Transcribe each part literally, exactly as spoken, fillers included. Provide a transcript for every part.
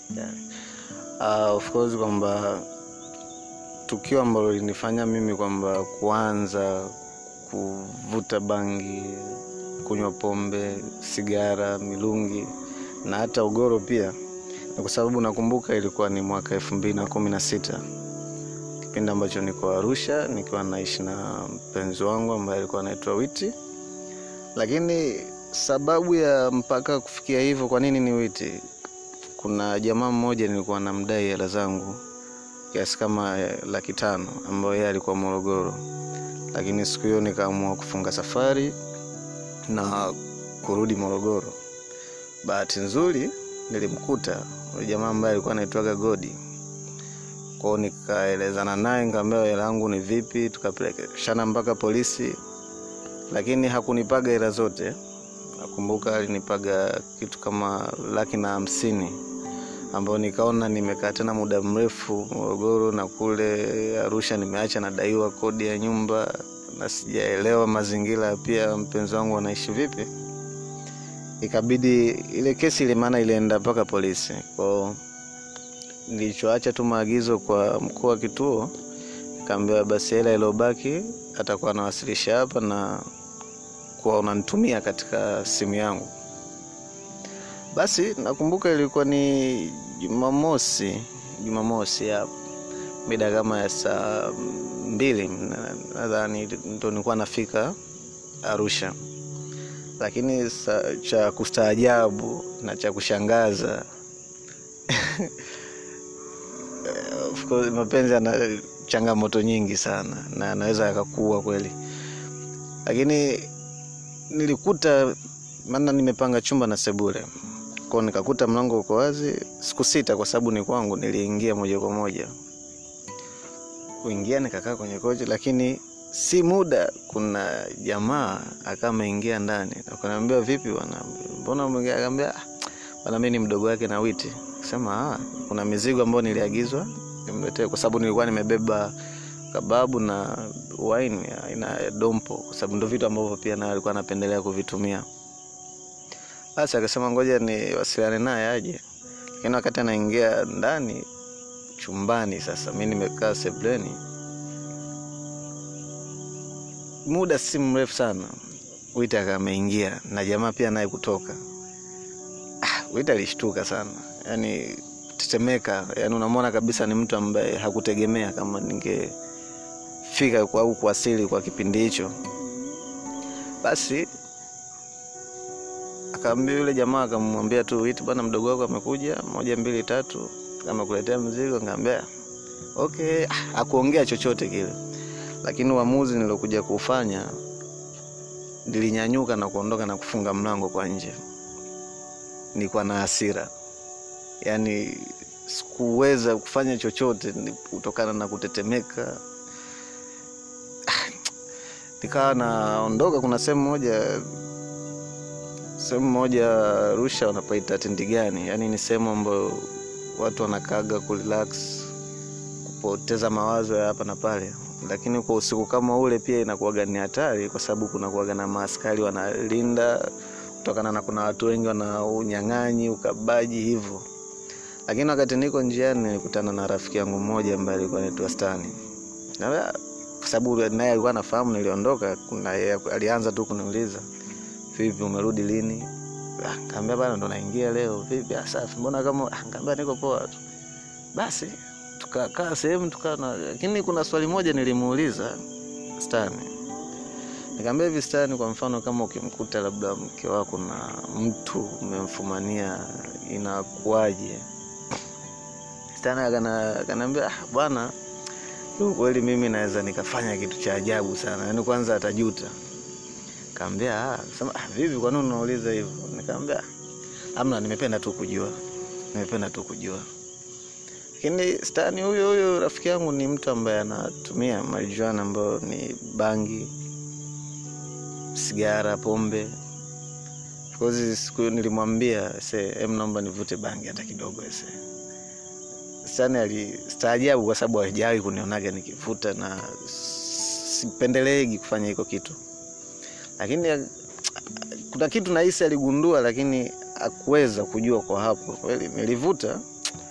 Yeah. Uh, of course kwamba tukio ambalo linifanya mimi kwamba kuanza kuvuta bangi, kunywa pombe, sigara, milungi na hata ugoro pia, na kwa sababu nakumbuka ilikuwa ni mwaka elfu mbili na kumi na sita, kipindi ambacho niko Arusha nikiwa naishi na mpenzi wangu ambaye alikuwa anaitwa Witi. Lakini sababu ya mpaka kufikia hivyo kwa nini ni Witi, kuna jamaa mmoja nilikuwa namdai hela zangu kiasi kama laki tano ambaye yeye alikuwa Morogoro. Lakini siku hiyo nikaamua kufunga safari na kurudi Morogoro. Bahati nzuri nilimkuta yule jamaa ambaye alikuwa anaitwa Godi. Kwa nikaelezana naye, nikamwambia hela yangu ni vipi, tukapelekana mpaka polisi. Lakini hakunipaga hela zote. Nakumbuka alinipaga kitu kama laki na hamsini, ambao nikaona nimekaa tena muda mrefu Morogoro na kule Arusha nimeacha nadaiwa kodi ya nyumba na sijaelewa mazingira pia mpenzi wangu anaishi vipi. Ikabidi ile kesi ile maana ilienda mpaka polisi. Kwa nilichoacha tu maagizo kwa mkuu wa kituo, nikamwambia basi hela iliyobaki atakuwa anawasilisha hapa na kwa unanitumia katika simu yangu. Basi nakumbuka ilikuwa ni Jumamosi, Jumamosi hapo mida kama ya saa mbili nadhani ndio nilikuwa nafika Arusha. Lakini sa, cha kustaajabu na cha kushangaza of course mapenzi yana changamoto nyingi sana na anaweza yakakua kweli. Lakini nilikuta, maana nimepanga chumba na sebule, kwa nikakuta mlango uko wazi. Sikusita kwa sababu ni kwangu, niliingia moja kwa moja. Kuingia nikakaa kwenye kochi, lakini si muda kuna jamaa akama ingia ndani. Akaniambia vipi bwana, mbona umeingia? Akaniambia bwana mimi ni mdogo wake na Witi. Akasema ah, kuna mizigo ambayo niliagizwa nimletee, kwa sababu nilikuwa nimebeba kababu na wine ina dompo, kwa sababu ndio vitu ambavyo pia na alikuwa anapendelea kuvitumia. Basi akasema ngoja ni wasiliane naye aje. Lakini wakati anaingia ndani chumbani, sasa mimi nimekaa sebuleni, muda si mrefu sana Witi akameingia na jamaa pia naye kutoka. Ah, Witi alishtuka sana, yani tetemeka, yani unamwona kabisa ni mtu ambaye hakutegemea kama ningefika kwa au kuwasili kwa kipindi hicho. Basi akaambia yule jamaa, akamwambia tu Witi bwana mdogo wako amekuja moja mbili tatu kama kuletea mzigo. Nikamwambia okay, hakuongea chochote kile. Lakini uamuzi nilokuja kufanya, nilinyanyuka na kuondoka na kufunga mlango kwa nje. Nilikuwa na hasira, yani sikuweza kufanya chochote kutokana na kutetemeka. Nikawa naondoka. Kuna sehemu moja sehemu moja Arusha wanapaita Tindigani, yani ni sehemu ambayo watu wanakaga kurelax, kupoteza mawazo ya hapa na pale. Lakini kwa usiku kama ule pia inakuwa ni hatari, kwa sababu kuna kuwa na maaskari wanalinda, kutokana na kuna watu wengi wana unyang'anyi, ukabaji hivyo. Lakini wakati niko njiani nilikutana na rafiki yangu mmoja ambaye alikuwa anaitwa Stani. Na kwa sababu naye alikuwa anafahamu niliondoka, kuna alianza tu kuniuliza vipi umerudi lini? Nikamwambia bana ndo naingia leo. Vipi safi, mbona kama? Nikamwambia niko poa tu. Basi tukakaa sehemu tukana, lakini kuna swali moja nilimuuliza Stani. Nikamwambia hivi Stani, kwa mfano kama ukimkuta labda mke wako na mtu umemfumania inakuaje? Stani akaniambia bwana, kweli mimi naweza nikafanya kitu cha ajabu sana, yani kwanza atajuta. Nikamwambia ah, sema ah, vipi kwa nini unauliza hivyo? Nikamwambia amna, nimependa tu kujua. Nimependa tu kujua. Lakini Stani huyo huyo rafiki yangu ni mtu ambaye anatumia marijuana ambayo ni bangi, sigara, pombe. Kwa hiyo siku nilimwambia sasa em naomba nivute bangi hata kidogo ese. Stani alistaajabu kwa sababu hajawahi kunionaga nikivuta na sipendeleegi kufanya hiko kitu. Lakini kuna kitu nahisi aligundua, lakini hakuweza kujua kwa hapo. Kweli nilivuta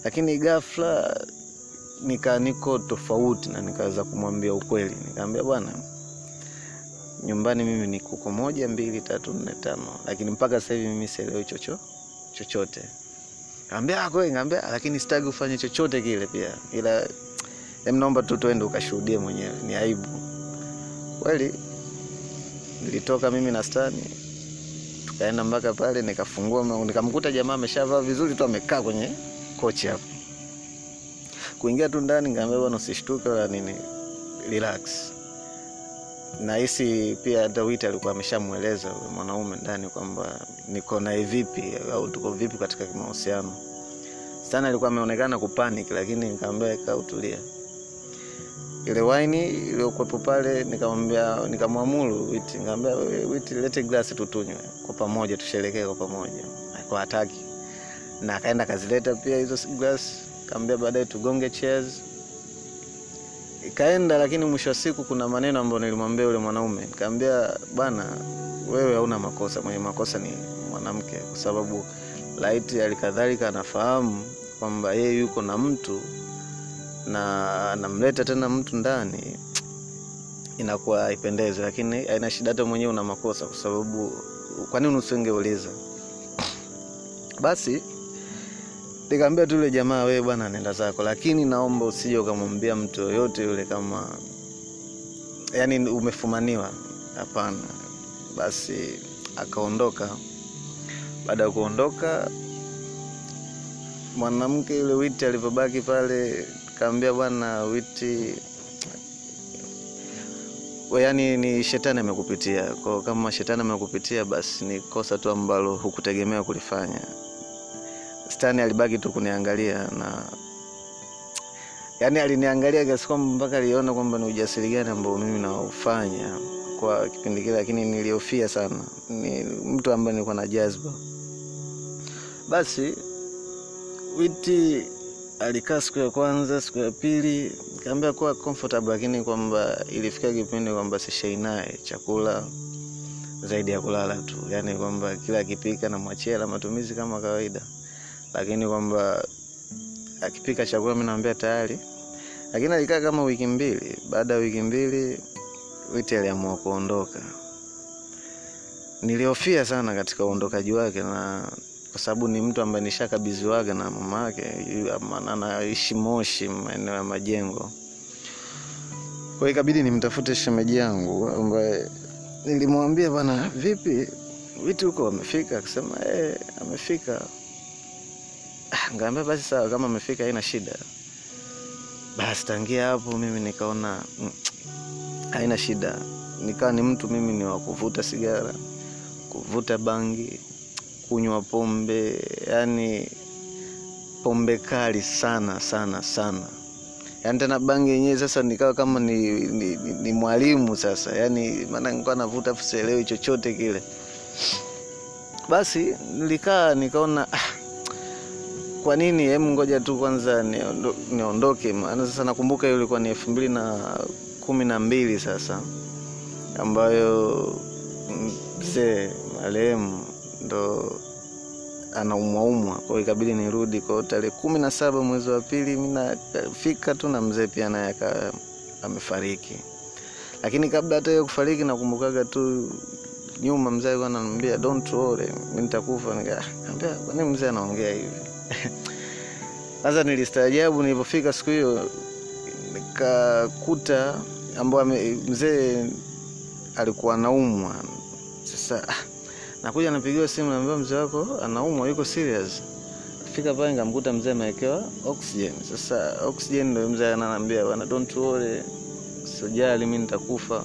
Lakini ghafla nika niko tofauti na nikaweza kumwambia ukweli. Nikamwambia bwana, nyumbani mimi ni kuku moja mbili tatu nne tano, lakini mpaka sasa hivi mimi sielewi chocho chochote. Nikamwambia ah kweli, nikamwambia lakini sitaki ufanye chochote kile pia, ila hem naomba tu twende ukashuhudie mwenyewe, ni aibu. Kweli nilitoka mimi na Stani tukaenda mpaka pale, nikafungua nikamkuta jamaa ameshavaa vizuri tu amekaa kwenye kochi hapo. Kuingia tu ndani nikamwambia bwana usishtuke wala nini, relax. Na hisi pia hata Witi alikuwa ameshamueleza yule mwanaume ndani kwamba niko na vipi au tuko vipi katika mahusiano. Sana alikuwa ameonekana kupanic, lakini nikamwambia kaa utulia. Ile wine iliyokuwa pale nikamwambia, nikamwamuru Witi, nikamwambia Witi lete glasi tutunywe kwa pamoja, tusherekee kwa pamoja. Alikuwa hataki. Na akaenda kazileta pia hizo glasi, nikamwambia baadaye tugonge cheers. Ikaenda, lakini mwisho wa siku kuna maneno ambayo nilimwambia yule mwanaume. Nikamwambia bwana, wewe hauna makosa, mwenye makosa ni mwanamke, kwa sababu laiti alikadhalika anafahamu kwamba yeye yuko na mtu na anamleta tena mtu ndani, inakuwa haipendezi. Lakini haina shida, hata mwenyewe una makosa, kwa sababu kwa nini usingeuliza? Basi nikamwambia tu yule jamaa, wewe bwana nenda zako, lakini naomba usije ukamwambia mtu yoyote yule kama yani umefumaniwa, hapana. Basi akaondoka. Baada ya kuondoka mwanamke yule Witi alipobaki pale, kaambia bwana Witi, wewe yani ni shetani amekupitia. Kwa kama shetani amekupitia basi ni kosa tu ambalo hukutegemea kulifanya. Stani alibaki tu kuniangalia, na yani aliniangalia kiasi kwamba mpaka aliona kwamba ni ujasiri gani ambao mimi naufanya kwa kipindi kile, lakini nilihofia sana. Ni mtu ambaye nilikuwa na jazba. Basi Witi alikaa siku ya kwanza, siku ya pili nikamwambia kuwa comfortable, lakini kwamba ilifika kipindi kwamba sishai naye chakula zaidi ya kulala tu. Yani kwamba kila akipika na mwachia la matumizi kama kawaida, lakini kwamba akipika chakula mimi naambia tayari. Lakini alikaa kama wiki mbili. Baada ya wiki mbili Witi aliamua kuondoka. Nilihofia sana katika uondokaji wake, na kwa sababu ni mtu ambaye nishakabidhiwaga na mama yake, anaishi Moshi maeneo ya Majengo. Kwa hiyo ikabidi nimtafute shemeji yangu ambaye nilimwambia bwana vipi Witi huko amefika? Akasema eh amefika. Ngambia basi sawa, kama amefika haina shida. Basi tangia hapo mimi nikaona haina shida. Nikawa ni mtu mimi ni wa kuvuta sigara, kuvuta bangi, kunywa pombe, yani pombe kali sana sana sana. Yani tena bangi yenyewe sasa nikawa kama ni ni, ni, ni mwalimu sasa. Yani maana nilikuwa navuta sielewi chochote kile. Basi nilikaa nikaona ah, kwa nini hem ngoja tu kwanza niondoke. Maana sasa nakumbuka yule ilikuwa ni elfu mbili na kumi na mbili sasa, ambayo mzee marehemu ndo anaumwa umwa. Kwa hiyo ikabidi nirudi. Kwa tarehe kumi na saba mwezi wa pili mimi nafika tu, na mzee pia naye amefariki. Lakini kabla hata yeye kufariki nakumbukaga tu nyuma mzee alikuwa ananiambia don't worry mimi nitakufa. Nikamwambia kwa nini mzee anaongea hivi? Sasa nilistaajabu nilipofika siku hiyo, nikakuta ambao mzee alikuwa anaumwa. Sasa nakuja napigiwa simu, naambiwa mzee wako anaumwa, yuko serious. Fika pale nikamkuta mzee amewekewa oxygen. Sasa oxygen ndio mzee ananiambia bwana don't worry, usijali mimi nitakufa.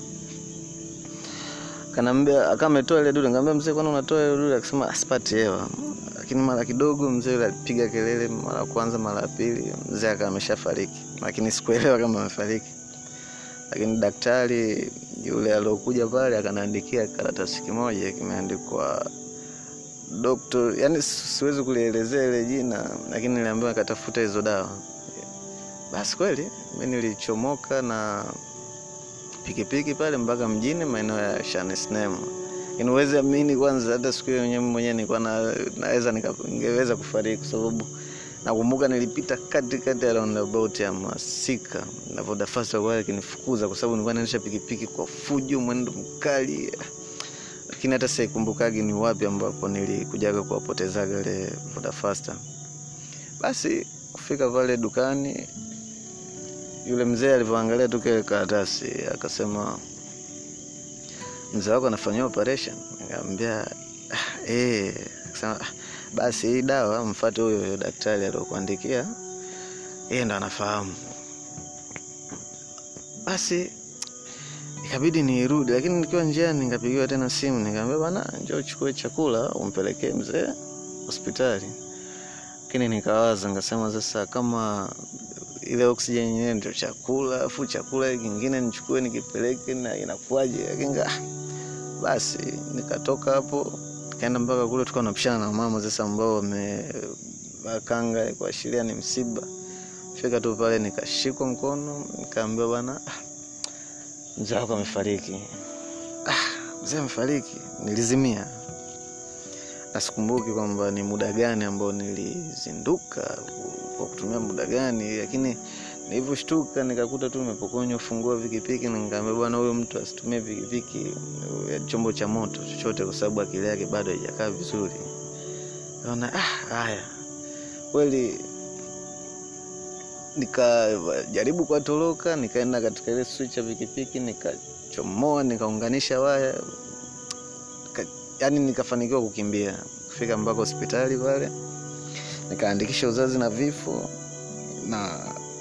Kanambia akametoa ile dude. Nikamwambia mzee kwani unatoa ile dude? Akasema asipati hewa. Lakini mara kidogo mzee alipiga kelele, mara kwanza mara pili mzee akawa ameshafariki. Lakini sikuelewa kama amefariki. Lakini daktari yule aliyokuja pale akaniandikia karatasi kimoja kimeandikwa doctor, yani siwezi kulielezea ile jina, lakini niliambiwa akatafuta hizo dawa. Basi kweli mimi nilichomoka na pikipiki pale mpaka mjini maeneo ya Shanesnemo. Inaweza amini kwanza hata siku hiyo mwenyewe mwenyewe nilikuwa na naweza ningeweza kufariki, kwa sababu Nakumbuka nilipita kati kati ya roundabout ya Masika na Vodafast wale kinifukuza kwa sababu nilikuwa naendesha pikipiki kwa fujo, mwendo mkali. Lakini hata sikumbukagi ni wapi ambapo nilikujaga kuwapotezaga ile Vodafast. Basi kufika pale dukani, yule mzee alipoangalia tu kile karatasi akasema, mzee wako anafanywa operation. Nikamwambia eh, akasema basi hii dawa mfuate huyo daktari aliyokuandikia, yeye ndo anafahamu. Basi ikabidi nirudi, lakini nikiwa njiani nikapigiwa tena simu, nikamwambia bwana njoo uchukue chakula umpelekee mzee hospitali. Lakini nikawaza ngasema sasa kama ile oxygen yenyewe ndio chakula, afu chakula kingine nichukue nikipeleke na inakuaje? Lakini basi nikatoka hapo kaenda mpaka kule, tulikuwa tunapishana na mama sasa ambao wamebakanga kuashiria ni msiba. Fika tu pale nikashikwa mkono, nikaambiwa bwana mzee wako amefariki. Ah, mzee amefariki. Nilizimia. Asikumbuki kwamba ni muda gani ambao nilizinduka kwa kutumia muda gani, lakini niliposhtuka nikakuta tu nimepokonywa funguo pikipiki. Nikamwambia bwana huyo mtu asitumie pikipiki ya chombo cha moto chochote kwa sababu akili yake bado haijakaa vizuri. Naona ah haya. Kweli nikajaribu kuatoroka, nikaenda katika ile switch ya pikipiki, nikachomoa, nikaunganisha waya. Nika, yani nikafanikiwa kukimbia. Kufika mpaka hospitali pale, nikaandikisha uzazi na vifo na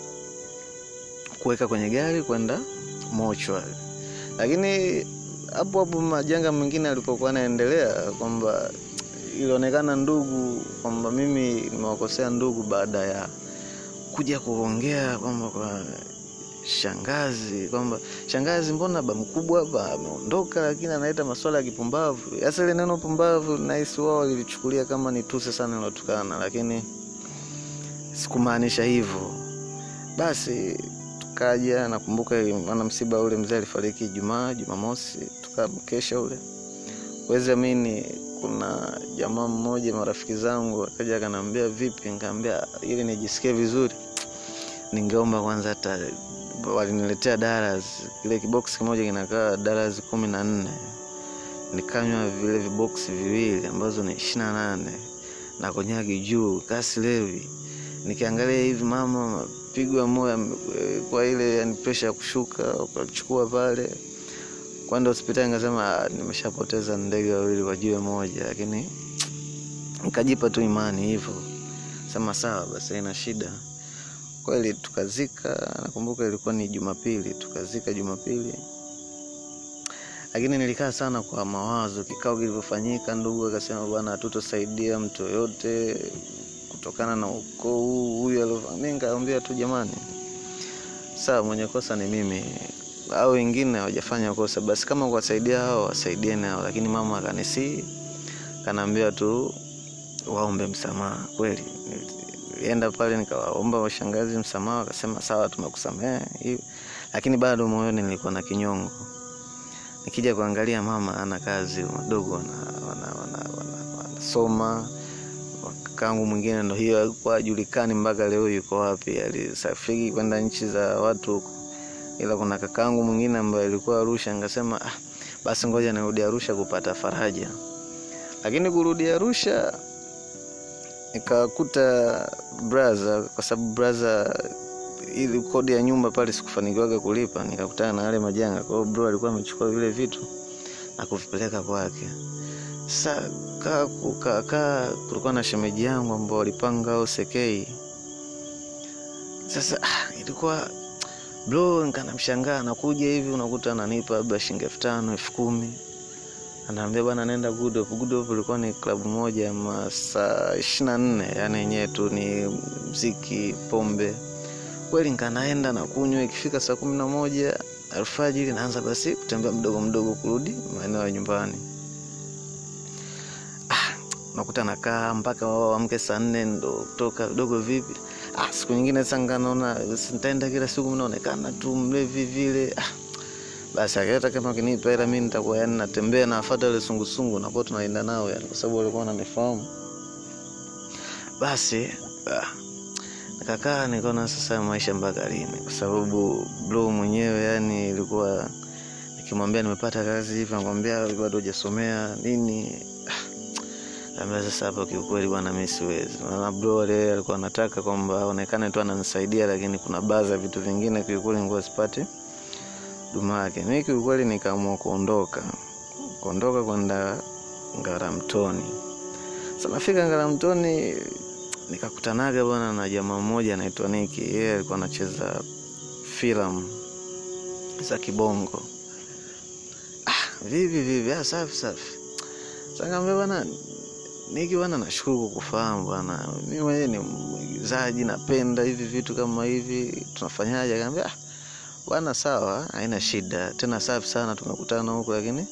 kuweka kwenye gari kwenda mochwari. Lakini hapo hapo majanga mengine alipokuwa yanaendelea, kwamba ilionekana ndugu kwamba mimi nimewakosea ndugu baada ya kuja kuongea kwamba kwa shangazi, kwamba shangazi mbona baba mkubwa hapa ameondoka lakini anaita masuala ya kipumbavu. Sasa ile neno pumbavu na hisi wao lilichukulia kama ni tusi sana nilotukana, lakini sikumaanisha hivyo. Basi tukaja, nakumbuka maana msiba ule mzee alifariki Ijumaa, Jumamosi, tukamkesha ule. Weza mimi kuna jamaa mmoja marafiki zangu akaja akaniambia vipi, nikamwambia ili nijisikie vizuri ningeomba kwanza hata waliniletea daras, kile kibox kimoja kinakaa daras kumi na nne. Nikanywa vile vibox viwili ambazo ni ishirini na nane na konyagi juu kasi levi. Nikiangalia hivi mama pigwa moyo kwa ile yani pressure ya kushuka, ukachukua pale kwenda hospitali. Ngasema nimeshapoteza ndege wawili kwa jiwe moja, lakini nikajipa tu imani hivyo. Sema sawa basi haina shida. Kweli tukazika, nakumbuka ilikuwa ni Jumapili, tukazika Jumapili. Lakini nilikaa sana kwa mawazo, kikao kilipofanyika ndugu akasema bwana hatutosaidia mtu yote kutokana na ukoo huyu aliyofanya. Nikamwambia tu jamani, sawa mwenye kosa ni mimi, au wengine hawajafanya kosa, basi kama kuwasaidia hao wasaidieni hao. Lakini mama akanisi kanaambia tu waombe msamaha. Kweli nilienda pale nikawaomba washangazi msamaha, akasema sawa tumekusamehe hivi. Lakini bado moyoni nilikuwa na kinyongo. Nikija kuangalia mama ana kazi, wadogo wana wana wanasoma. Kakangu mwingine ndo hiyo alikuwa hajulikani mpaka leo yuko wapi, alisafiri kwenda nchi za watu huko. Ila kuna kakangu mwingine ambaye alikuwa Arusha, ngasema ah basi ngoja nirudi Arusha kupata faraja. Lakini kurudi Arusha nikakuta brother, kwa sababu brother ili kodi ya nyumba pale sikufanikiwaga kulipa, nikakutana na wale majanga. Kwa hiyo bro alikuwa amechukua vile vitu na kuvipeleka kwake. Sasa kaka kulikuwa na shemeji yangu ambao walipanga au sekei. Sasa ah, ilikuwa bro nikanamshangaa, nakuja hivi unakuta ananipa labda shilingi elfu tano elfu kumi. Anaambia bwana nenda Good Hope. Good Hope ilikuwa ni club moja ya masaa ishirini na nne, yani yenyewe tu ni muziki, pombe. Kweli nikanaenda na kunywa, ikifika saa kumi na moja alfajiri naanza basi kutembea mdogo mdogo kurudi maeneo ya nyumbani. Ah, nakuta nakaa mpaka wao amke saa nne ndo kutoka dogo vipi. Ah, siku nyingine sasa naona nitaenda kila siku mnaonekana tu mlevi vile. Ah, basi hata kama kinipa hela mimi nitakuwa yani natembea na afuata ile sungusungu na kwa tunaenda nao yani, kwa sababu walikuwa wananifahamu. Basi ah, Nikakaa nikaona sasa maisha mpaka lini, kwa sababu bro mwenyewe yani ilikuwa nikimwambia nimepata kazi hivi anamwambia bado hujasomea nini. Kama sasa hapo kiukweli bwana mimi siwezi. Maana bro yeye alikuwa anataka kwamba aonekane tu ananisaidia, lakini kuna baadhi ya vitu vingine kiukweli ngoja sipate duma yake. Mimi kiukweli nikaamua kuondoka. Kuondoka kwenda Ngaramtoni. Sasa nafika Ngaramtoni nikakutanaga bwana na jamaa mmoja anaitwa Niki. Yeye alikuwa anacheza filamu za kibongo. Ah, vipi vipi, ah safi safi. Sasa ngambia bwana Niki bwana, nashukuru kukufahamu bwana. Mimi mwenyewe ni mwigizaji, napenda hivi vitu kama hivi. Tunafanyaje? Ngambia ah bwana sawa, haina shida. Tena safi sana tumekutana huko, lakini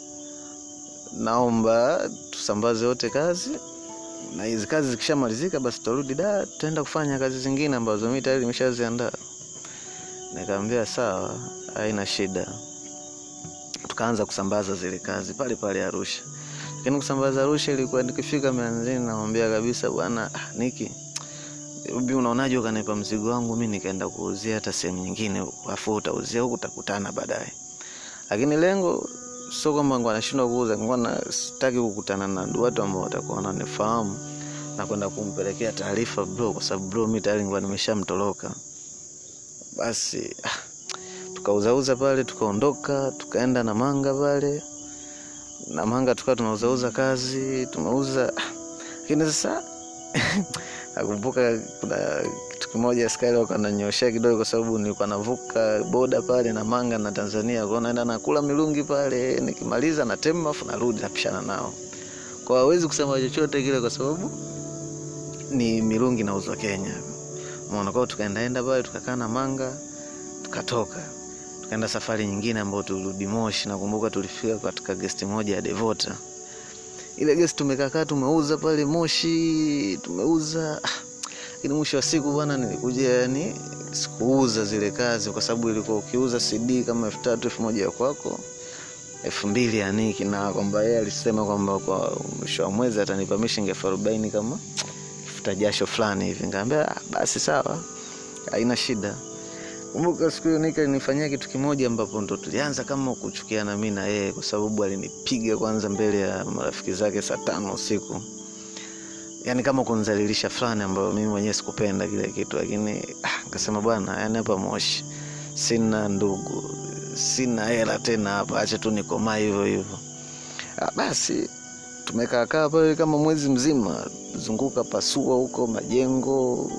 naomba tusambaze wote kazi. Na hizo kazi zikishamalizika basi turudi da tutaenda kufanya kazi zingine ambazo mimi tayari nimeshaziandaa. Nikamwambia sawa, haina shida. Tukaanza kusambaza zile kazi pale pale Arusha. Lakini kusambaza Arusha ilikuwa nikifika Mianzini naomba kabisa bwana Niki, ubi unaonaje ukanipa mzigo wangu mimi nikaenda kuuzia hata sehemu nyingine, afu utauzia huko utakutana baadaye. Lakini lengo sio kwamba ngo anashindwa kuuza, ngona sitaki kukutana na watu ambao watakuwa wananifahamu na kwenda kumpelekea taarifa bro, kwa sababu bro mimi tayari ngwa nimeshamtoroka. Basi tukauzauza pale, tukaondoka, tukaenda na Manga pale. Na Manga tukawa tunauzauza kazi, tumeuza. Lakini sasa nakumbuka kuna kitu kimoja askari wakananyoshia kidogo, kwa sababu nilikuwa navuka boda pale na Manga na Tanzania, kwa naenda nakula milungi pale, nikimaliza na tema afu narudi napishana nao. Kwa hawezi kusema chochote kile kwa sababu ni milungi nauzwa Kenya. Umeona, kwa tukaendaenda pale tukakaa na Manga, tukatoka. Tukaenda safari nyingine ambayo tulirudi Moshi. Nakumbuka tulifika katika guest moja ya Devota. Ile guest tumekaa tumeuza pale Moshi, tumeuza. Lakini mwisho wa siku bwana nilikuja yani sikuuza zile kazi, kwa sababu ilikuwa ukiuza C D kama elfu tatu elfu moja ya kwako, elfu mbili ya Niki, na kwamba yeye alisema kwamba kwa mwisho wa mwezi atanipa shilingi elfu arobaini kama futa jasho fulani hivi. Ngambia basi sawa, haina shida. Kumbuka siku hiyo Niki alinifanyia kitu kimoja ambapo ndo tulianza kama kuchukiana mimi na yeye, kwa sababu alinipiga kwanza mbele ya marafiki zake saa tano usiku. Yaani kama kunzalilisha fulani ambayo mimi mwenyewe sikupenda kile kitu, lakini ah nikasema bwana yani hapa Moshi sina ndugu, sina hela tena hapa, acha tu nikomaa hivyo hivyo. Ah, basi tumekaa kaa pale kama mwezi mzima, zunguka pasua huko majengo,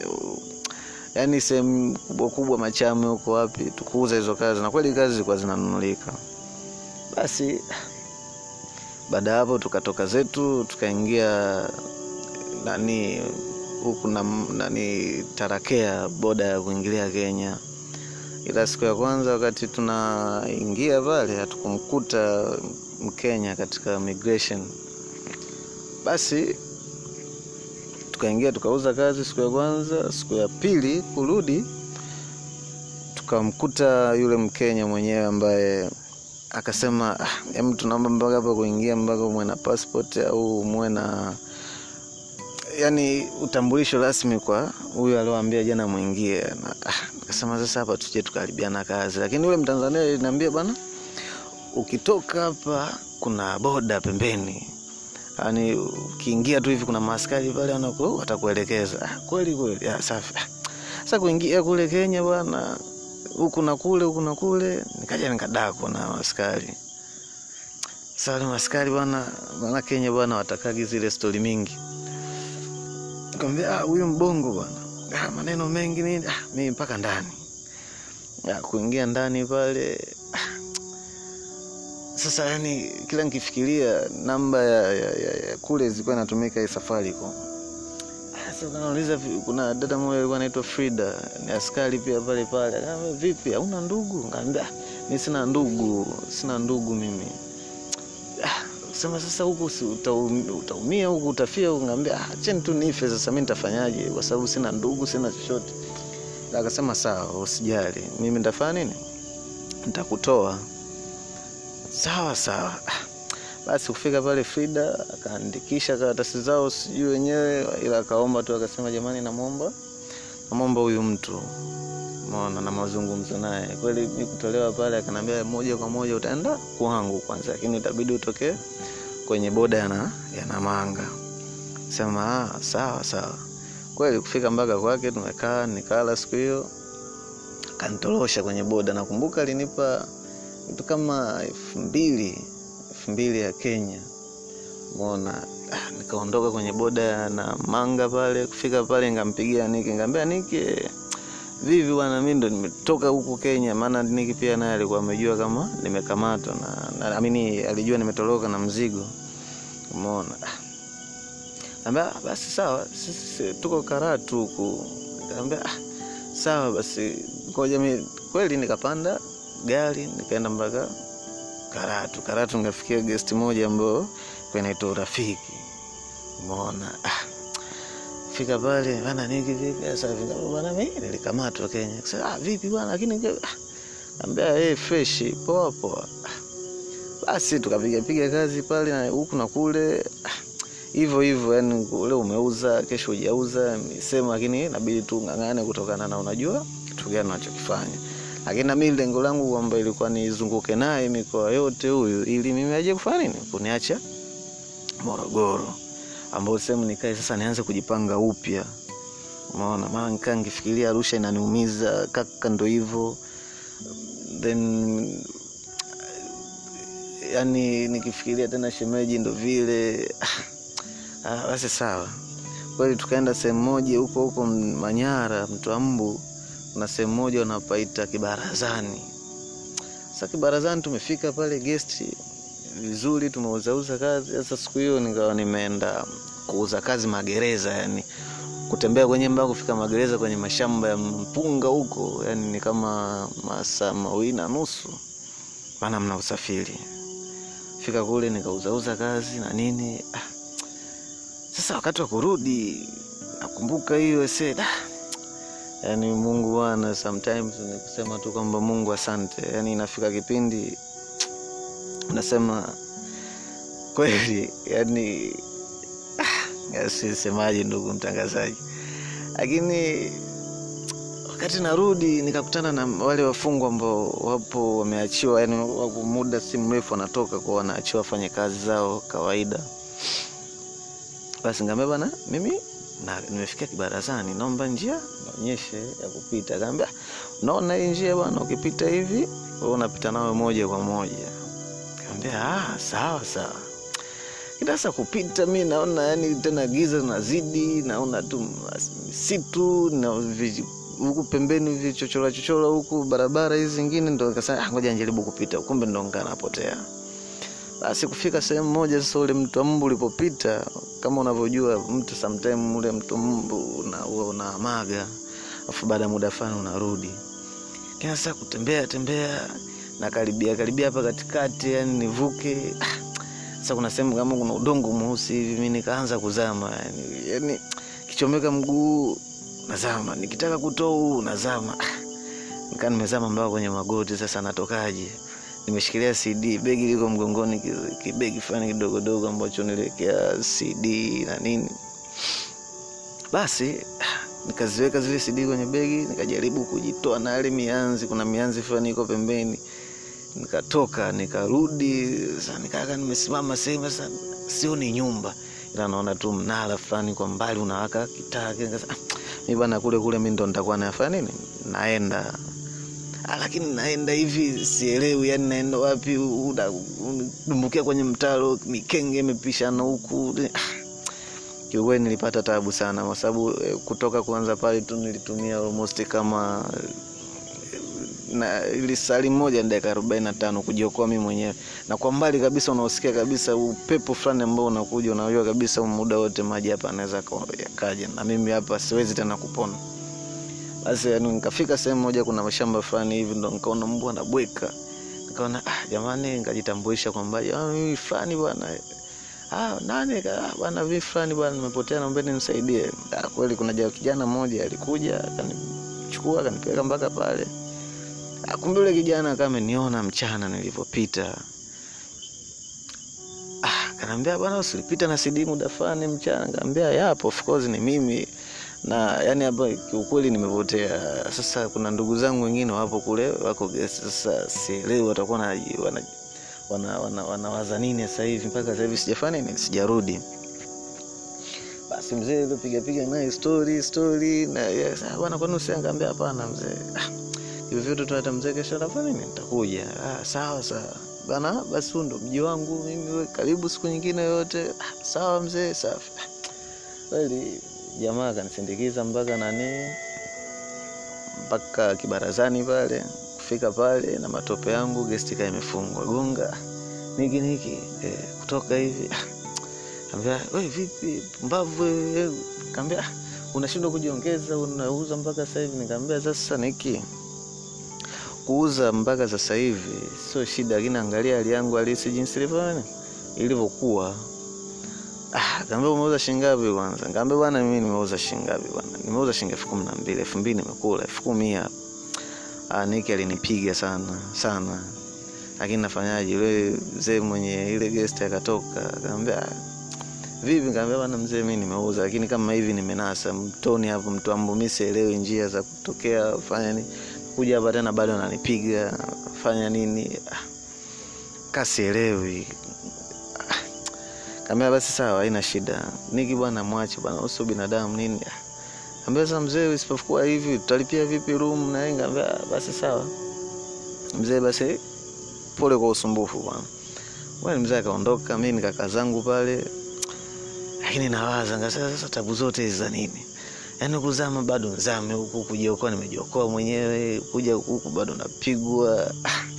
yani sehemu kubwa kubwa Machame huko wapi, tukuuza hizo kazi, na kweli kazi zilikuwa zinanunulika. Basi baada hapo tukatoka zetu tukaingia nani huku na nani Tarakea, boda ya kuingilia Kenya. Ila siku ya kwanza wakati tunaingia pale hatukumkuta Mkenya katika migration. Basi tukaingia tukauza kazi siku ya kwanza. Siku ya pili kurudi tukamkuta yule Mkenya mwenyewe ambaye akasema ah, hem tunaomba mpaka hapa kuingia mpaka muwe na passport au muwe na yani utambulisho rasmi kwa huyu aliyoambia jana muingie. Na ah, akasema sasa hapa tuje tukaribiana kazi. Lakini yule Mtanzania aliniambia bana, ukitoka hapa kuna boda pembeni, yani ukiingia tu hivi kuna maaskari pale wanako watakuelekeza. Ah, kweli kweli, ah safi. Sasa kuingia kule Kenya bwana, huku na kule huku na kule, nikaja nikadako na askari. Sasa askari bwana, bwana Kenya bwana watakagi zile story mingi. Nikamwambia ah huyu mbongo bwana, ah maneno mengi nini, ah mimi mpaka ndani. Ya kuingia ndani pale. Sasa yani kila nikifikiria namba ya, ya, ya, ya kule zilikuwa inatumika hii Safaricom. Sasa kanauliza kuna dada mmoja alikuwa anaitwa Frida, ni askari pia pale pale. Akaniambia vipi, hauna ndugu? Ngambia mimi sina ndugu, sina ndugu mimi. Ah, sema sasa huko si utaumia huko utafia. Ngambia acheni tu nife sasa, mimi nitafanyaje kwa sababu sina ndugu, sina chochote. Akasema sawa usijali, mimi nitafanya nini? Nitakutoa. Sawa sawa. Basi kufika pale Frida akaandikisha karatasi zao sijui wenyewe, ila akaomba tu akasema jamani namuomba Namwomba huyu mtu, umeona, na mazungumzo naye. Kweli mimi kutolewa pale akaniambia moja kwa moja utaenda kwangu kwanza, lakini itabidi utoke kwenye boda yana ya Namanga. Sema ah sawa sawa. Kweli kufika mpaka kwake tumekaa nikala siku hiyo. Kanitolosha kwenye boda, nakumbuka alinipa kitu kama elfu mbili ya Kenya. Umeona, ah, nikaondoka kwenye boda ya Namanga pale. Kufika pale ngampigia Niki, ngambia Niki, vipi bwana, mimi ndo nimetoka huko Kenya. Maana Niki pia naye alikuwa amejua kama nimekamatwa na, na amini alijua nimetoroka na mzigo. Umeona, ngambia basi sawa, sisi tuko Karatu huko. Ngambia ah, sawa basi ngoja mimi. Kweli nikapanda gari nikaenda mpaka Karatu. Karatu ngafikia guest moja ambayo inaitwa Rafiki. Umeona, ah, fika pale bana Niki vipi sasa hivi bwana, mimi nilikamatwa Kenya. Sasa ah, vipi bwana, lakini ah, ambia eh fresh poa poa. Basi tukapiga piga kazi pale na huku na kule hivyo hivyo, yani leo umeuza kesho hujauza sema, lakini inabidi tu ngangane kutokana na unajua kitu gani unachokifanya. Lakini na mimi lengo langu kwamba ilikuwa nizunguke naye mikoa yote huyu ili mimi aje kufanya nini, kuniacha Morogoro, ambao sema nikae sasa nianze kujipanga upya. Umeona, maana nikaa ngifikiria Arusha inaniumiza kaka, ndo hivyo. Then yani nikifikiria tena shemeji ndo vile. Ah basi sawa. Kweli tukaenda sehemu moja huko huko Manyara, Mtwambu, na sehemu moja wanapaita Kibarazani. Sasa Kibarazani tumefika pale guest vizuri, tumeuzauza kazi. Sasa siku hiyo nikawa nimeenda kuuza kazi magereza, yani kutembea kwenye mbao kufika magereza kwenye mashamba ya mpunga huko, yani ni kama masaa mawili na nusu maana mna usafiri. Fika kule nikauzauza kazi na nini. Ah. Sasa wakati wa kurudi nakumbuka hiyo sasa, yani Mungu bwana, sometimes ni kusema tu kwamba Mungu asante. Yani inafika kipindi unasema kweli, yani ah, sisemaje ndugu mtangazaji. Lakini wakati narudi nikakutana na wale wafungwa ambao wapo wameachiwa, yani wapo muda si mrefu wanatoka kwa wanaachiwa fanye kazi zao kawaida. Basi ngambia bana mimi na nimefikia Kibarazani, naomba njia naonyeshe ya kupita. Ngambia unaona hii njia bwana, ukipita hivi wewe unapita nawe moja kwa moja. Ngambia ah sawa sawa. Sasa kupita mimi naona yani tena giza linazidi, naona tu msitu na huku pembeni vichochora chochora huku barabara hizi zingine, ndo nikasema ah ngoja njaribu kupita, kumbe ndo nganapotea. Basi kufika sehemu moja sasa, ule Mtwambu ulipopita, kama unavyojua mtu sometime ule Mtwambu na una maga, afu baada muda fulani unarudi. Kina sasa kutembea tembea na karibia karibia hapa katikati, yani nivuke. Sasa kuna sehemu kama kuna udongo mweusi hivi, mimi nikaanza kuzama, yani yani kichomeka mguu nazama, nikitaka kutoa nazama. Nikaa nimezama mpaka kwenye magoti. Sasa natokaje? Nimeshikilia C D, begi liko mgongoni, kibegi fulani kidogo dogo ambacho nilekea C D na nini. Basi nikaziweka zile C D kwenye begi, nikajaribu kujitoa na ile mianzi, kuna mianzi fulani iko pembeni. Nikatoka nikarudi. Sasa nikakaa nimesimama sehemu, sasa sioni nyumba, ila naona tu mnara fulani kwa mbali unawaka kitaa. Nikasema mimi bana kule kule mimi ndo nitakuwa nafanya nini, naenda. Ah, lakini naenda hivi sielewi, yani naenda wapi, udumbukia kwenye mtaro, mikenge imepishana huku. Kiwe nilipata taabu sana kwa sababu kutoka kuanza pale tu nilitumia almost kama na ili sali moja dakika arobaini na tano kujiokoa mimi mwenyewe. Na kwa mbali kabisa unaosikia kabisa upepo fulani ambao unakuja, unajua kabisa muda wote maji hapa anaweza kaja, na mimi hapa siwezi tena kupona. Basi nikafika sehemu moja kuna mashamba fulani hivi, ndo nikaona mbwa anabweka. Nikaona ah jamani, nikajitambulisha kwamba ah mimi fulani bwana. Ah nani ka bwana mimi fulani bwana, nimepotea, naomba nisaidie. Ah kweli kuna kijana mmoja alikuja akanichukua akanipeleka mpaka pale. Ah kumbe yule kijana kama niona mchana nilipopita. Ah kanambia bwana usilipita na C D muda fulani mchana. Ngambia yapo, of course ni mimi. Na yani hapo kiukweli nimepotea. Sasa kuna ndugu zangu wengine wapo kule wako guest. Sasa sielewi watakuwa na wana wana wana wanawaza nini sasa hivi, mpaka sasa hivi sijafanya nini, sijarudi. Basi mzee alipiga piga naye story story na yes, bwana kwani usiangaambia hapana mzee. Hivyo vitu tu hata mzee kesho atafanya nini, nitakuja. Ah sawa sawa. Bana basi ndo mji wangu mimi, wewe karibu siku nyingine yote. Ah, sawa mzee, safi. Kweli jamaa akanisindikiza mpaka nani, mpaka kibarazani pale. Kufika pale na matope yangu, guest kaa imefungwa. Gonga niki niki eh, kutoka hivi. Kaambia wewe vipi mbavu wewe? Kaambia unashindwa kujiongeza, unauza mpaka sasa hivi. Nikamwambia sasa niki kuuza mpaka sasa hivi sio shida, lakini angalia hali yangu halisi jinsi ilivyo ilivyokuwa. Ah, kaambia umeuza shilingi ngapi kwanza? Kaambia bwana mimi nimeuza shilingi ngapi bwana? Nimeuza shilingi elfu kumi na mbili, elfu mbili nimekula, elfu kumi hapa. Ah, Niki alinipiga sana sana. Lakini nafanyaje, yule mzee mwenye ile guest akatoka. Kaambia vipi? Kaambia bwana mzee mimi nimeuza, lakini kama hivi nimenasa mtoni hapo, mtu ambaye mimi sielewi njia za kutokea, fanya nini? Kuja hapa tena bado ananipiga, fanya nini? Kasielewi. Kaambia basi sawa, haina shida. Niki bwana mwache bwana, uso binadamu nini. Kaambia sasa mzee usipokuwa hivi tutalipia vipi room na yeye? Kaambia basi sawa. Mzee basi pole kwa usumbufu bwana. Wewe mzee akaondoka, mimi nikakaa zangu pale. Lakini nawaza ngasa sasa tabu zote hizo za nini? Yaani kuzama bado nzame huku, kujiokoa nimejiokoa mwenyewe, kuja huku bado napigwa.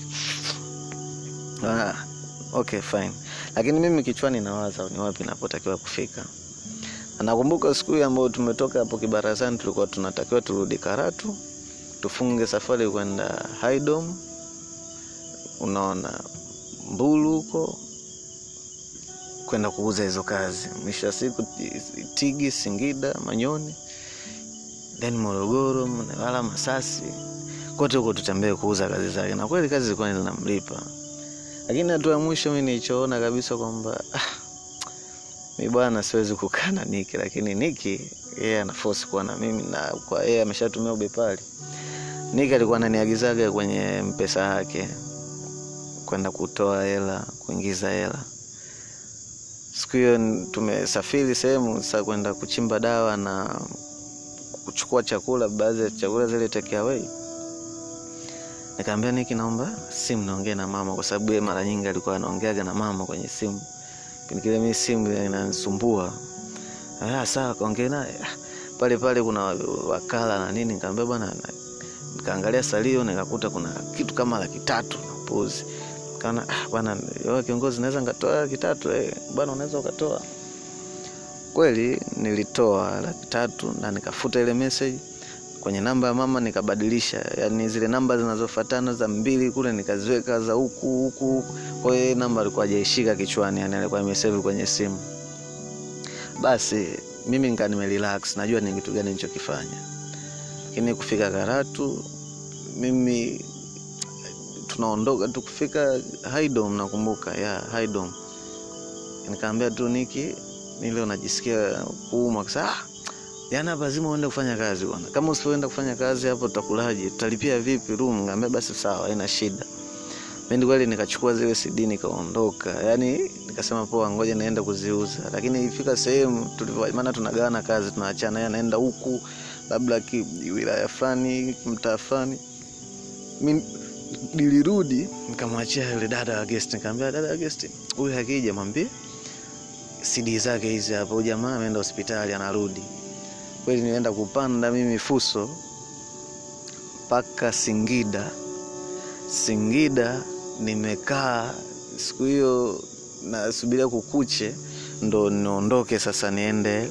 Ah, okay fine. Lakini mimi kichwani nawaza ni wapi napotakiwa kufika. Nakumbuka siku ile ambayo tumetoka hapo kibarazani, tulikuwa tunatakiwa turudi Karatu, tufunge safari kwenda Haydom. Unaona Mbulu huko kwenda kuuza hizo kazi. Mwisho siku Tigi, Singida, Manyoni, then Morogoro, wala Masasi. Kote huko tutembee kuuza kazi zake. Na kweli kazi zilikuwa zinamlipa. Lakini hatua ya mwisho mimi nilichoona kabisa kwamba ah, mimi bwana siwezi kukana Niki, lakini Niki yeye ana force kuwa na mimi, na kwa yeye ameshatumia ubepali. Niki alikuwa ananiagizaga kwenye mpesa yake kwenda kutoa hela, kuingiza hela. Siku hiyo tumesafiri sehemu sasa kwenda kuchimba dawa na kuchukua chakula, baadhi ya chakula zile take away. Nikamwambia Niki naomba simu naongea na mama, kwa sababu yeye mara nyingi alikuwa anaongeaga na mama kwenye simu. Kile mimi simu inanisumbua. Ah sawa, kaongea naye. Pale pale kuna wakala na nini. Nikamwambia bwana, nikaangalia salio nikakuta kuna kitu kama laki tatu na pozi. Kana ah bwana wewe kiongozi, naweza ngatoa laki tatu eh bwana, unaweza ukatoa. Kweli nilitoa laki tatu na nikafuta ile message kwenye namba ya mama, nikabadilisha. Yaani zile namba zinazofuatana za mbili kule nikaziweka za huku huku. Kwa hiyo namba alikuwa hajaishika kichwani, yani alikuwa imesave kwenye simu. Basi mimi nika nimerelax, najua ni kitu gani nilichokifanya. Lakini kufika Karatu mimi tunaondoka, tukifika Haydom nakumbuka ya Haydom. Nikamwambia tu Niki, mimi leo najisikia kuuma kasa. Yaani hapa lazima uende kufanya kazi bwana. Kama usipoenda kufanya kazi hapo tutakulaje? Tutalipia vipi room? Nikamwambia basi sawa, haina shida. Mimi kweli nikachukua zile C D nikaondoka. Yaani nikasema poa, ngoja naenda kuziuza. Lakini ifika sehemu tulivyo, maana tunagawana kazi, tunaachana, yeye anaenda huku labda wilaya fulani, mtaa fulani. Mimi nilirudi nikamwachia yule dada wa guest, nikamwambia dada wa guest, huyu akija mwambie C D zake hizi hapo, jamaa ameenda hospitali anarudi. Kweli nienda kupanda mimi Fuso paka Singida. Singida nimekaa siku hiyo na subiria kukuche ndo niondoke sasa niende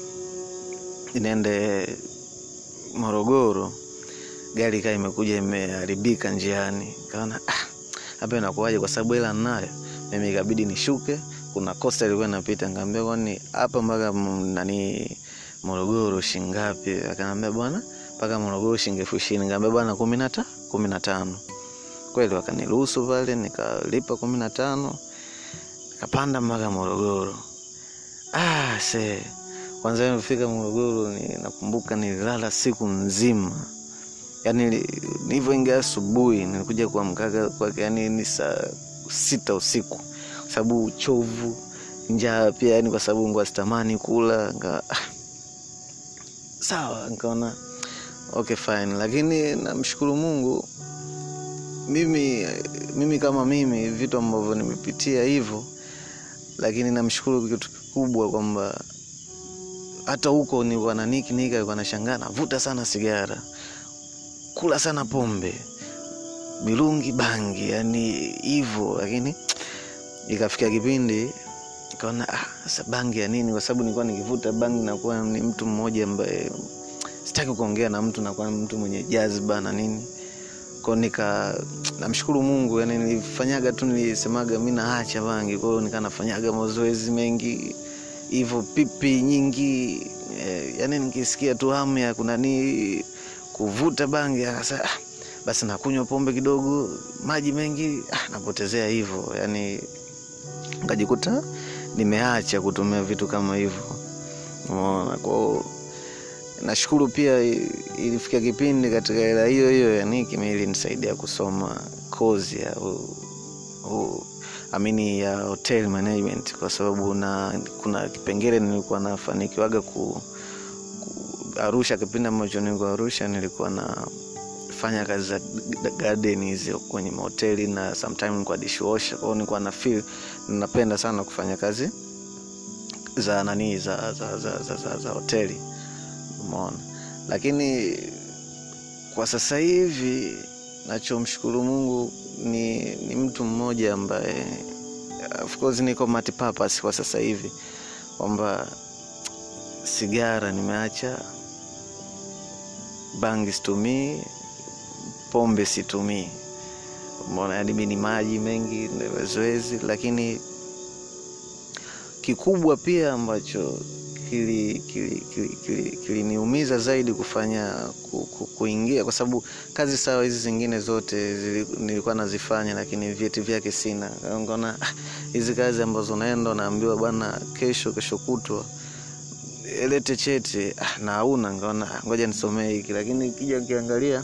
niende Morogoro. Gari kai imekuja imeharibika njiani. Kaona ah hapa inakuaje, kwa sababu ila ninayo. Mimi ikabidi nishuke, kuna costa ilikuwa inapita. Ngambia kwani hapa mpaka nani Morogoro shingapi? Akaniambia bwana mpaka Morogoro shilingi elfu ishirini. Ngambia bwana kumi na tano. Kweli wakaniruhusu pale, nikalipa kumi na tano. Nikapanda mpaka Morogoro. Ah se Kwanza nilifika Morogoro, ni nakumbuka nililala siku nzima. Yaani nilivyoingia asubuhi nilikuja kuamka kwa yani ni saa sita usiku. Sababu uchovu, njaa pia, yani kwa sababu ngwa sitamani kula. Nga... sawa, nikaona okay fine. Lakini namshukuru Mungu, mimi mimi kama mimi vitu ambavyo nimepitia hivyo, lakini namshukuru kitu kikubwa kwamba hata huko nilikuwa na niki nika nilikuwa nashangaa, navuta sana sigara, kula sana pombe, milungi, bangi, yani hivyo. Lakini ikafika kipindi nikaona ah, sasa bangi ya nini? Kwa sababu nilikuwa nikivuta bangi na kuwa ni mtu mmoja ambaye sitaki kuongea na mtu, na kuwa mtu mwenye jazba na nini. Kwa nika namshukuru Mungu, yani nilifanyaga tu, nilisemaga mimi naacha bangi. Kwa hiyo nikanafanyaga mazoezi mengi hivyo, pipi nyingi, eh, yani nikisikia tu hamu ya kuna nini kuvuta bangi, akasa ah, basi nakunywa pombe kidogo, maji mengi, ah, napotezea hivyo. Yani ngajikuta nimeacha kutumia vitu kama hivyo. Unaona, kwa nashukuru pia ilifika kipindi katika hela hiyo hiyo yani kimeli nisaidia kusoma course ya u, u, amini ya hotel management, kwa sababu na kuna kipengele nilikuwa nafanikiwaga ku, ku Arusha. Kipindi ambacho nilikuwa Arusha nilikuwa na fanya kazi za garden hizo kwenye hoteli, na sometimes nilikuwa dishwasher. Kwa hiyo nilikuwa na feel ninapenda sana kufanya kazi za nani za za za za, za, za hoteli. Umeona? Lakini kwa sasa hivi nachomshukuru Mungu ni ni mtu mmoja ambaye of course niko multi purpose kwa sasa hivi, kwamba sigara nimeacha, bangi situmii, pombe situmii. Umeona, hadi mimi ni maji mengi, ndio zoezi. Lakini kikubwa pia ambacho kili kili kili kili kiliniumiza zaidi kufanya ku, ku, kuingia, kwa sababu kazi sawa hizi zingine zote zili, nilikuwa nazifanya, lakini vyeti vyake sina. Ngaona hizi kazi ambazo naenda naambiwa bwana kesho kesho kutwa elete cheti, ah, na hauna. Ngaona ngoja nisomee hiki. Lakini kija kiangalia,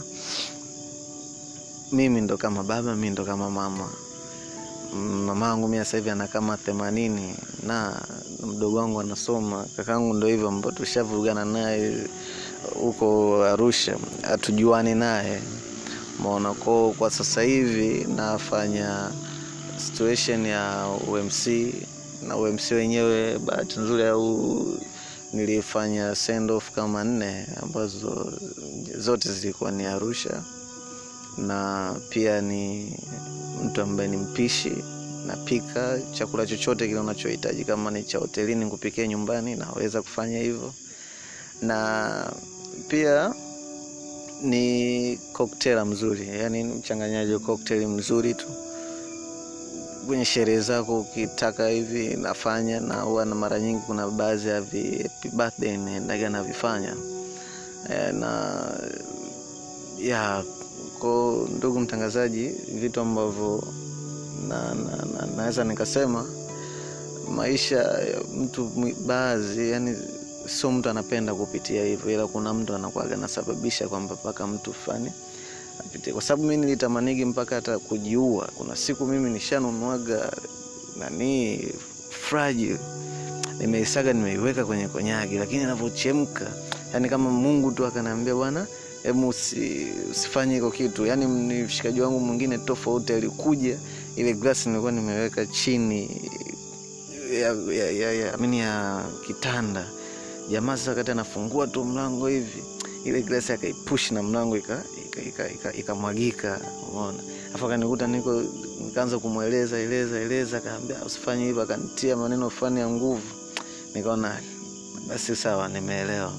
mimi ndo kama baba, mimi ndo kama mama. Mamangu mimi sasa hivi ana kama themanini, na mdogo wangu anasoma. Kakangu ndo hivyo ambapo tushavurugana naye huko Arusha, hatujuani naye. Umeona, kwa kwa sasa hivi nafanya situation ya U M C, na U M C wenyewe bahati nzuri au nilifanya send off kama nne ambazo zote zilikuwa ni Arusha. Na pia ni mtu ambaye ni mpishi, napika chakula chochote kile unachohitaji. Kama ni cha hotelini nikupikia nyumbani, naweza kufanya hivyo. Na pia ni cocktail mzuri, yani mchanganyaji wa cocktail mzuri tu. Kwenye sherehe zako ukitaka hivi nafanya, na huwa na mara nyingi kuna baadhi ya happy birthday naenda na vifanya. E, na ya kwa ndugu mtangazaji, vitu ambavyo na na naweza na, nikasema maisha ya mtu baadhi, yani sio mtu anapenda kupitia hivyo, ila kuna mtu anakuaga nasababisha kwamba mpaka mtu fani apitie. Kwa sababu mimi nilitamanigi mpaka hata kujiua. Kuna siku mimi nishanunuaga nani fragile, nimeisaga nimeiweka kwenye konyagi, lakini inavyochemka, yani kama Mungu tu akaniambia bwana hebu usi, usifanye hiko kitu. Yani mshikaji wangu mwingine tofauti alikuja, ile glass nilikuwa nimeweka chini ya ya ya, ya amini ya kitanda. Jamaa sasa kati anafungua tu mlango hivi, ile glass akaipush na mlango ika ikamwagika. Umeona, afa kanikuta niko nikaanza kumueleza eleza eleza, akaambia usifanye hivyo, akanitia maneno fulani ya nguvu. Nikaona basi sawa, nimeelewa.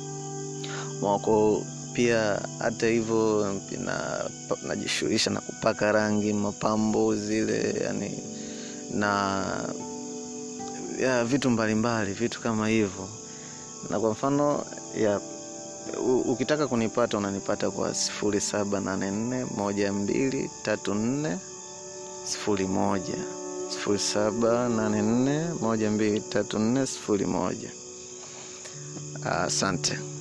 Mwako pia hata hivyo na najishughulisha na kupaka rangi, mapambo zile, yani na ya vitu mbalimbali, vitu kama hivyo. Na kwa mfano ya ukitaka kunipata unanipata kwa sifuri saba nane nne moja mbili tatu nne sifuri moja, sifuri saba nane nne moja mbili tatu nne sifuri moja. Asante. Uh,